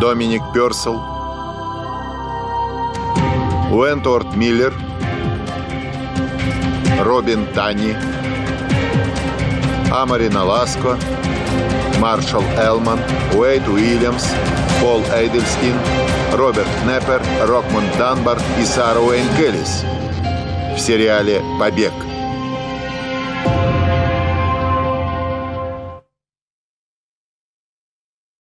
Доминик Пёрселл, Уэнтворт Миллер, Робин Танни, Амарина Ласко, Маршал Элман, Уэйд Уильямс, Пол Эйдельстин, Роберт Неппер, Рокмонд Данбар и Сара Уэйн Келлис в сериале «Побег».